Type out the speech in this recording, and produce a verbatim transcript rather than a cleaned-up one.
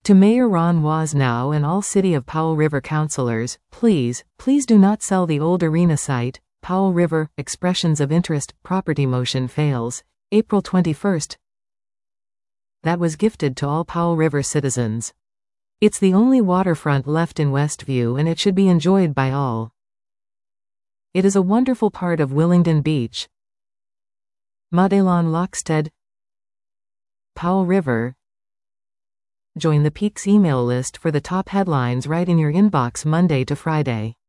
To Mayor Ron Wasnow and all City of Powell River councilors, please, please do not sell the old arena site. Powell River, expressions of interest, property motion fails. April twenty-first. That was gifted to all Powell River citizens. It's the only waterfront left in Westview and it should be enjoyed by all. It is a wonderful part of Willingdon Beach. Madelon Lockstead, Powell River. Join the Peaks email list for the top headlines right in your inbox Monday to Friday.